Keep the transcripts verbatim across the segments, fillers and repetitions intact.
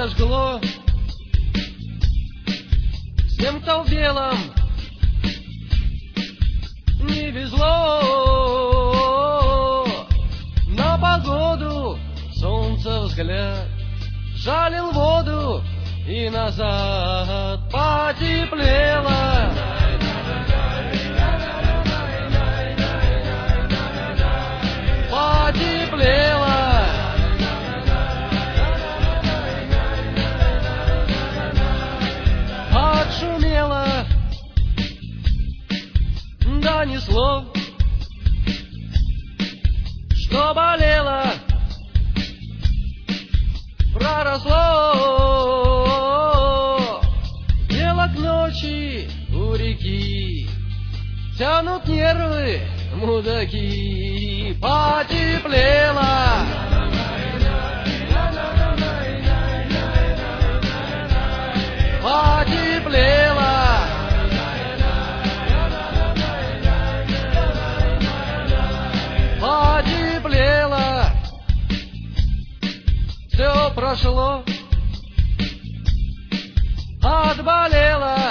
прожгло. Всем, кто в белом, не везло. На погоду солнце взгляд жалил воду, и назад потеплело. Потеплело. Отшумело. Донесло, что болело, проросло. Дело к ночи у реки, тянут нервы мудаки. Потеплело. Потеплело. Потеплело. Все прошло, отболело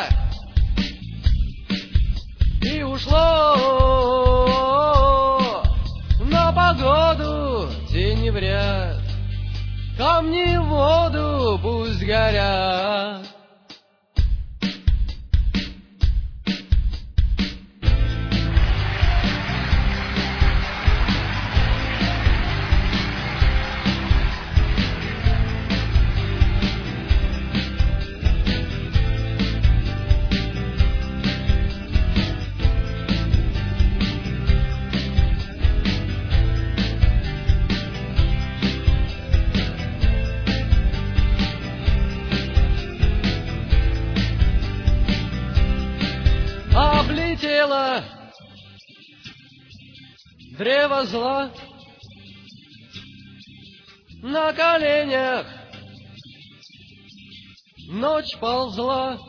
и ушло. На погоду тени в ряд, камни в воду пусть горят. Облетело древо зла, на коленях ночь ползла.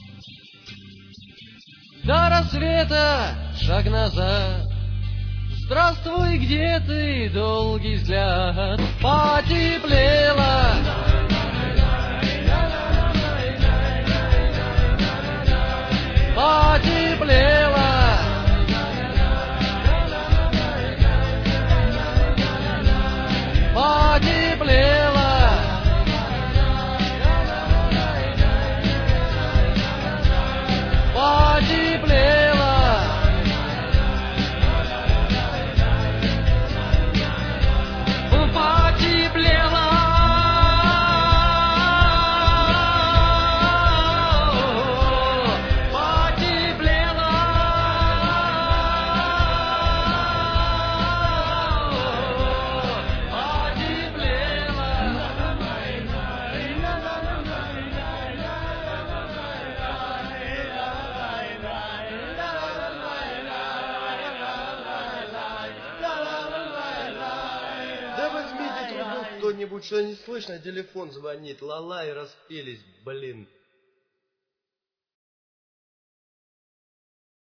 До рассвета шаг назад. Здравствуй, где ты, долгий взгляд. Потеплело. Потеплело. Потеплело. Потеплело. Потеплело. Да возьмите трубу кто-нибудь, что не слышно, телефон звонит, ла-ла и распелись, блин.